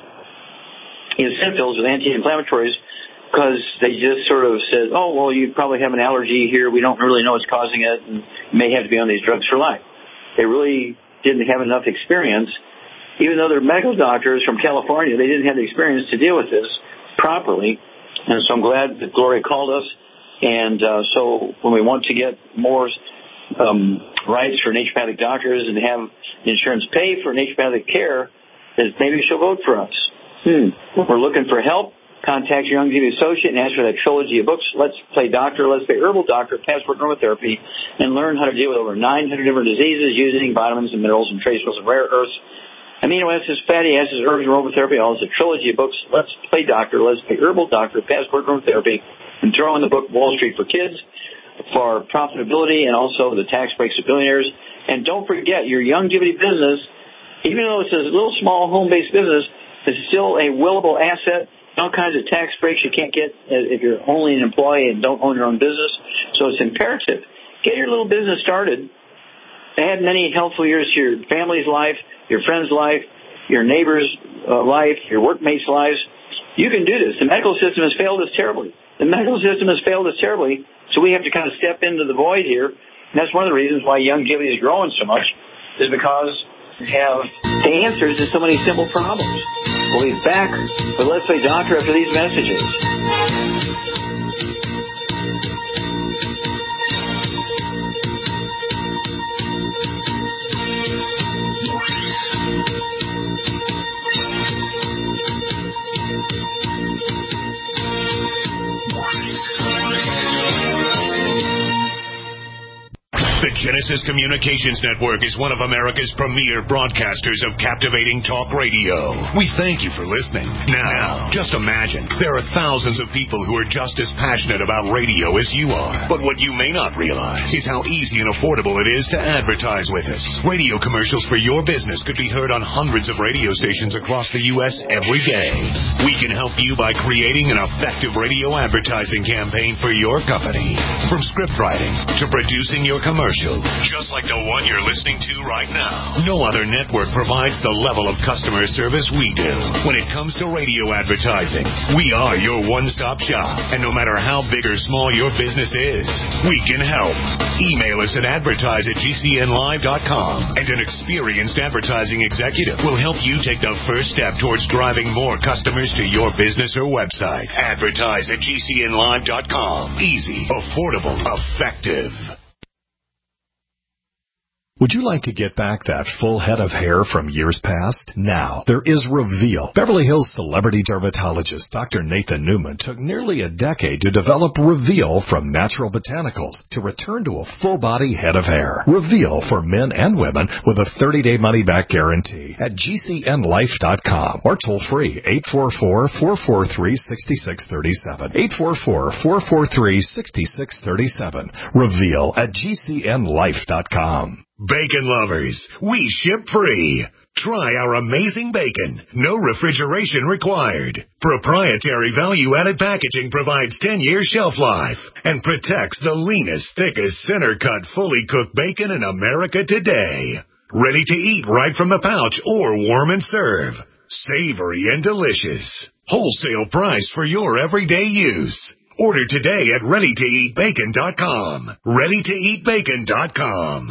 B: eosinophils with anti-inflammatories, because they just sort of said, oh, well, you probably have an allergy here. We don't really know what's causing it, and you may have to be on these drugs for life. They really didn't have enough experience. Even though they're medical doctors from California, they didn't have the experience to deal with this properly. And so I'm glad that Gloria called us. And so when we want to get more rights for naturopathic doctors and have insurance pay for naturopathic care, then maybe she'll vote for us. We're looking for help. Contact your Youngevity associate and ask for that trilogy of books, Let's Play Doctor, Let's Play Herbal Doctor, Passport Aromatherapy, and learn how to deal with over 900 different diseases using vitamins and minerals and trace minerals and rare earths, amino acids, fatty acids, herbs, and aromatherapy. All is a trilogy of books, Let's Play Doctor, Let's Play Herbal Doctor, Passport Aromatherapy, and throw in the book Wall Street for Kids for profitability and also the tax breaks of billionaires. And don't forget, your Youngevity business, even though it's a little small home-based business, is still a willable asset. All kinds of tax breaks you can't get if you're only an employee and don't own your own business. So it's imperative. Get your little business started. Add many helpful years to your family's life, your friend's life, your neighbor's life, your workmates' lives. You can do this. The medical system has failed us terribly. So we have to kind of step into the void here. And that's one of the reasons why Youngevity is growing so much, is because we have the answers to so many simple problems. We'll be back with Let's Play Doctor after these messages.
N: The Genesis Communications Network is one of America's premier broadcasters of captivating talk radio. We thank you for listening. Now, just imagine, there are thousands of people who are just as passionate about radio as you are. But what you may not realize is how easy and affordable it is to advertise with us. Radio commercials for your business could be heard on hundreds of radio stations across the U.S. every day. We can help you by creating an effective radio advertising campaign for your company. From script writing to producing your commercial, just like the one you're listening to right now. No other network provides the level of customer service we do. When it comes to radio advertising, we are your one-stop shop. And no matter how big or small your business is, we can help. Email us at advertise@gcnlive.com, and an experienced advertising executive will help you take the first step towards driving more customers to your business or website. Advertise@gcnlive.com. Easy, affordable, effective.
A: Would you like to get back that full head of hair from years past? Now, there is Reveal. Beverly Hills celebrity dermatologist Dr. Nathan Newman took nearly a decade to develop Reveal from natural botanicals to return to a full-body head of hair. Reveal for men and women with a 30-day money-back guarantee at GCNlife.com or toll-free 844-443-6637. 844-443-6637. Reveal at GCNlife.com.
N: Bacon lovers, we ship free. Try our amazing bacon. No refrigeration required. Proprietary value-added packaging provides 10-year shelf life and protects the leanest, thickest, center-cut, fully cooked bacon in America today. Ready to eat right from the pouch or warm and serve. Savory and delicious. Wholesale price for your everyday use. Order today at ReadyToEatBacon.com. ReadyToEatBacon.com.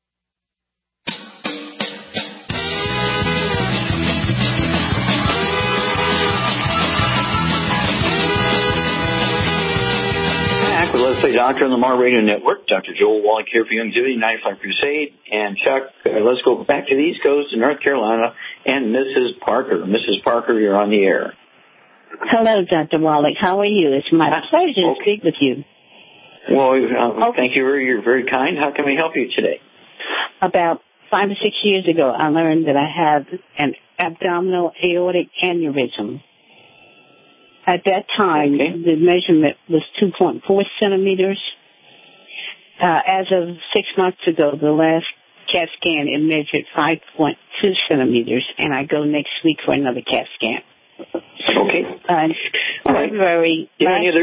B: Let's Play Doctor on the Mar Radio Network. Dr. Joel Wallach here for Youngevity 95 Crusade. And Chuck, let's go back to the East Coast in North Carolina and Mrs. Parker. Mrs. Parker, you're on the air.
D: Hello, Dr. Wallach. How are you? It's my pleasure to speak with you.
B: Well, thank you. You're very kind. How can we help you today?
D: About 5 or 6 years ago, I learned that I have an abdominal aortic aneurysm. At that time, the measurement was 2.4 centimeters. As of 6 months ago, the last CAT scan, it measured 5.2 centimeters, and I go next week for another CAT scan.
B: Okay.
D: February last year,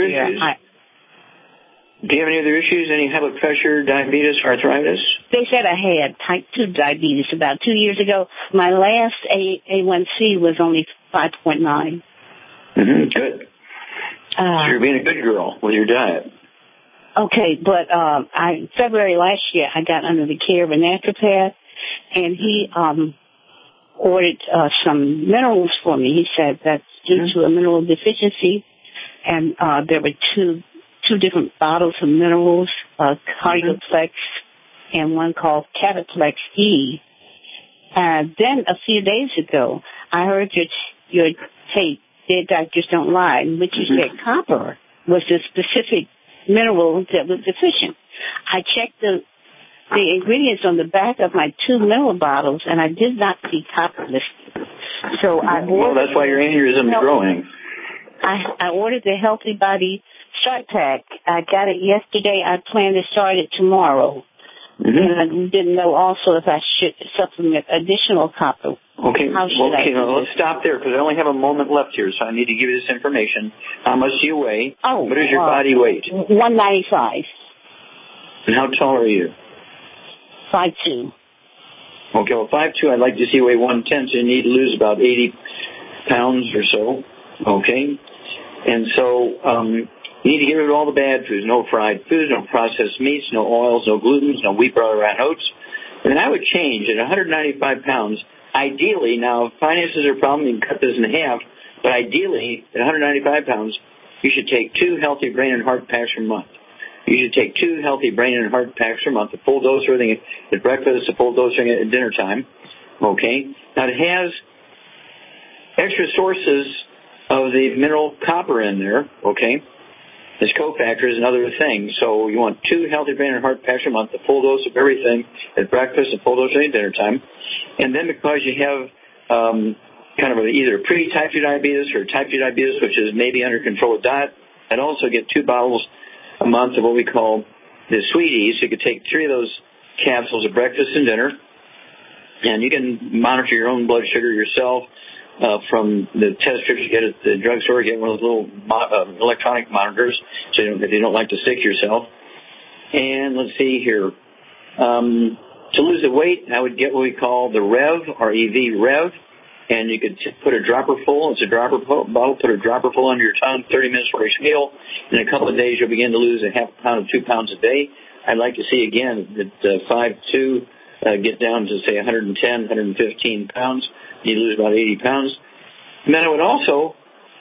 B: do you have any other issues? Any high blood pressure, diabetes, arthritis?
D: They said I had type 2 diabetes about 2 years ago. My last A1C was only 5.9.
B: Mm-hmm, good. So you're being a good girl with your diet.
D: Okay, but February last year, I got under the care of a naturopath, and he ordered some minerals for me. He said that's due to a mineral deficiency, and there were two different bottles of minerals, Cardioplex and one called Cataplex E. Then a few days ago, I heard your tape, Dead Doctors Don't Lie, in which you said copper was the specific mineral that was deficient. I checked the ingredients on the back of my 2 mineral bottles, and I did not see copper listed. So
B: well, that's why your aneurysm is growing.
D: I ordered the Healthy Body Start Pack. I got it yesterday. I plan to start it tomorrow. Mm-hmm. And I didn't know also if I should supplement additional copper.
B: Okay, let's stop there because I only have a moment left here, so I need to give you this information. How much do you weigh? What is your body weight?
D: 195.
B: And how tall are you?
D: 5'2".
B: Okay, well, 5'2", I'd like to see you weigh 110, so you need to lose about 80 pounds or so. Okay? And so you need to get rid of all the bad foods. No fried foods, no processed meats, no oils, no glutens, no wheat, barley, rye, and oats. And I would change at 195 pounds. ideally, now, if finances are a problem, you can cut this in half, but ideally, at 195 pounds, you should take 2 healthy brain and heart packs per month. You should take 2 healthy brain and heart packs per month, a full dose or everything at breakfast, a full dose at dinner time. Okay? Now, it has extra sources of the mineral copper in there, okay? There's cofactors and other things. So you want 2 healthy brain and heart packs a month, a full dose of everything at breakfast, a full dose at dinner time. And then because you have kind of either pre-type 2 diabetes or type 2 diabetes, which is maybe under control with diet, and also get 2 bottles a month of what we call the Sweeties. You could take 3 of those capsules at breakfast and dinner, and you can monitor your own blood sugar yourself. From the test strips you get at the drugstore, you get one of those little electronic monitors, so if you don't like to stick yourself. And let's see here. To lose the weight, I would get what we call the REV, R-E-V, REV, and you could put a dropper full. It's a dropper bottle. Put a dropper full under your tongue, 30 minutes for each meal. In a couple of days, you'll begin to lose a half pound to 2 pounds a day. I'd like to see, again, that 5'2", get down to, say, 110, 115 pounds. You lose about 80 pounds. And then I would also,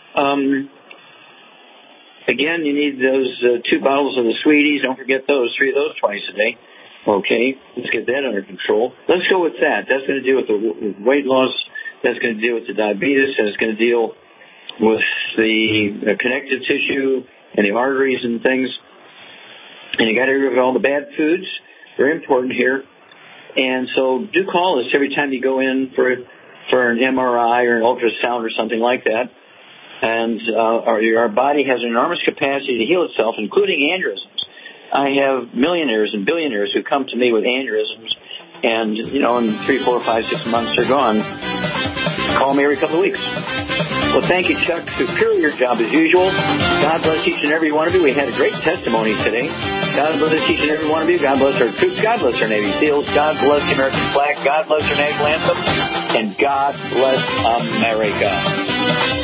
B: again, you need those 2 bottles of the Sweeties. Don't forget those, 3 of those twice a day. Okay, let's get that under control. Let's go with that. That's going to deal with the weight loss. That's going to deal with the diabetes. That's going to deal with the connective tissue and the arteries and things. And you got to get rid of all the bad foods. Very important here. And so do call us every time you go in for an MRI or an ultrasound or something like that. And our body has an enormous capacity to heal itself, including aneurysms. I have millionaires and billionaires who come to me with aneurysms, and, in 3, 4, 5, 6 months, they're gone. Call me every couple of weeks. Well, thank you, Chuck. Superior job as usual. God bless each and every one of you. We had a great testimony today. God bless each and every one of you. God bless our troops. God bless our Navy SEALs. God bless the American flag. God bless our national anthem. And God bless America.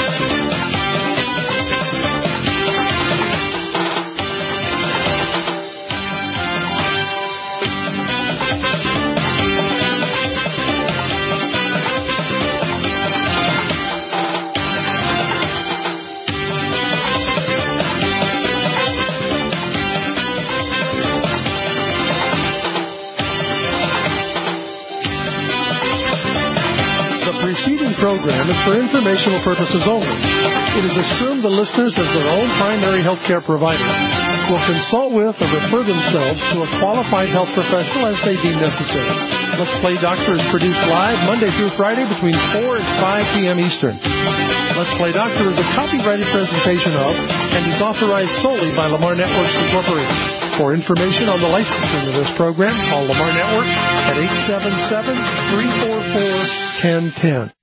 I: Program is for informational purposes only. It is assumed the listeners, as their own primary health care provider, will consult with or refer themselves to a qualified health professional as they deem necessary. Let's Play Doctor is produced live Monday through Friday between 4 and 5 p.m. Eastern. Let's Play Doctor is a copyrighted presentation of and is authorized solely by Lamar Networks Incorporated. For information on the licensing of this program, call Lamar Network at 877-344-1010.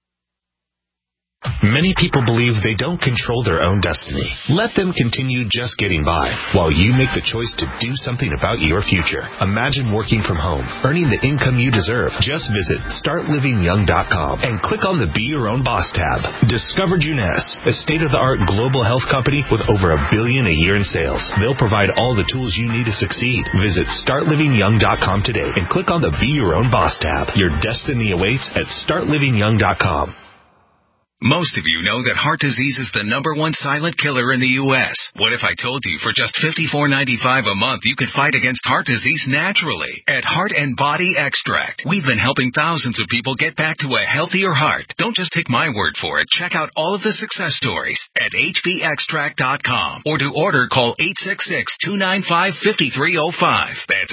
R: Many people believe they don't control their own destiny. Let them continue just getting by while you make the choice to do something about your future. Imagine working from home, earning the income you deserve. Just visit StartLivingYoung.com and click on the Be Your Own Boss tab. Discover Juness, a state-of-the-art global health company with over $1 billion a year in sales. They'll provide all the tools you need to succeed. Visit StartLivingYoung.com today and click on the Be Your Own Boss tab. Your destiny awaits at StartLivingYoung.com.
F: Most of you know that heart disease is the #1 silent killer in the U.S. What if I told you for just $54.95 a month you could fight against heart disease naturally? At Heart and Body Extract, we've been helping thousands of people get back to a healthier heart. Don't just take my word for it. Check out all of the success stories at hbextract.com. Or to order, call 866-295-5305. That's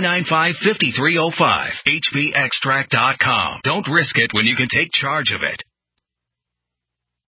F: 866-295-5305. hbextract.com. Don't risk it when you can take charge of it.